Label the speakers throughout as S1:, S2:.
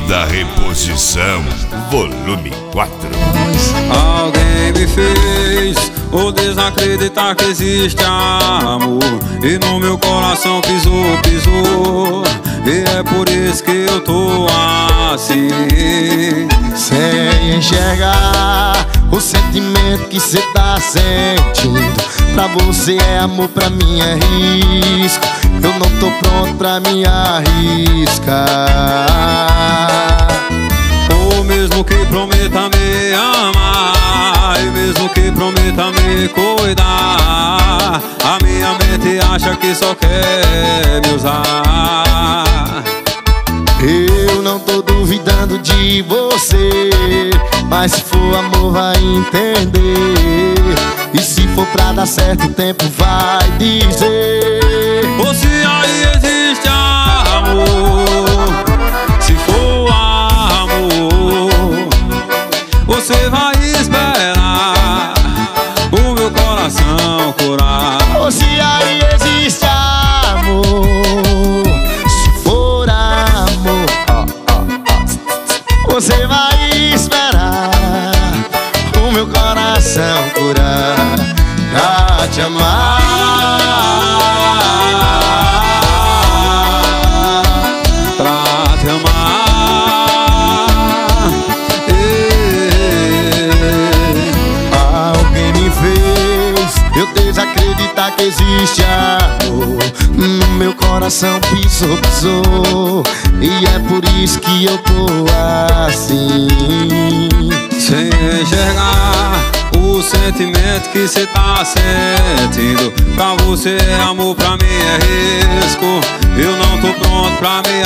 S1: Vida Reposição, volume 4.
S2: Alguém me fez ou desacreditar que existe amor, e no meu coração pisou. E é por isso que eu tô assim,
S3: sem enxergar o sentimento que cê tá sentindo. Pra você é amor, pra mim é risco. Eu não tô pronto pra me arriscar.
S2: Ou mesmo que prometa me amar, e mesmo que prometa me cuidar, a minha mente acha que só quer me usar.
S3: Eu não tô duvidando de você, mas se for amor vai entender. E se for pra dar certo o tempo vai dizer.
S2: Ou se aí existe amor, se for amor, você vai esperar o meu coração curar.
S3: Ou se aí existe amor, se for amor, você vai esperar o meu coração curar. Pra te amar,
S2: pra te amar.
S3: Alguém me fez eu desacreditar que existe amor. No meu coração pisou. E é por isso que eu tô assim,
S2: sem enxergar o sentimento que cê tá sentindo. Pra você é amor, pra mim é risco. Eu não tô pronto pra me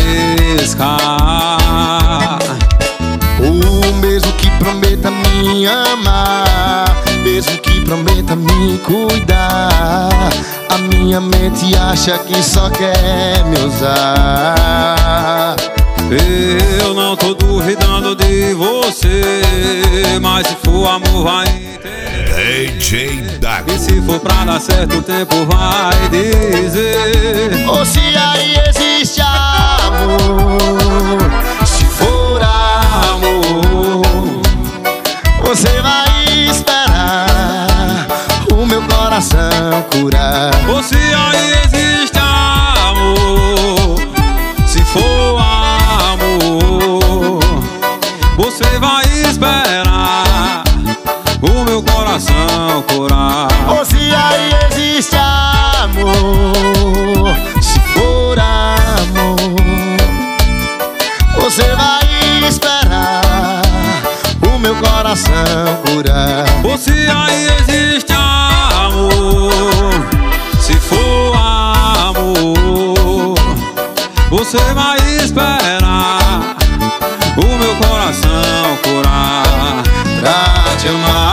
S2: arriscar.
S3: o mesmo que prometa me amar, mesmo que prometa me cuidar, a minha mente acha que só quer me usar.
S2: Eu não tô duvidando de você, mas se for amor vai entender.
S1: DJ Dago.
S2: E se for pra dar certo o tempo vai dizer.
S3: Ou se aí existe amor, se for amor, você vai esperar o meu coração curar.
S2: Ou se aí existe amor, se for amor, você vai esperar o meu coração curar.
S3: Ou se aí existe amor, se for amor, você vai esperar o meu coração curar.
S2: Ou se aí existe amor, se for amor, você vai esperar o meu coração curar.
S3: Pra te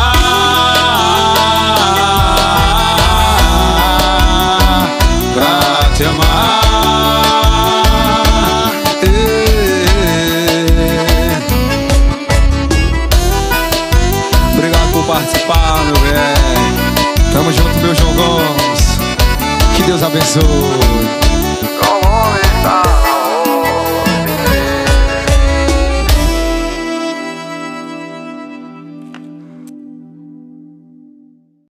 S3: amar, pra te amar.
S2: Obrigado por participar, meu velho.
S3: Tamo junto, meu João Gomes. Que Deus abençoe.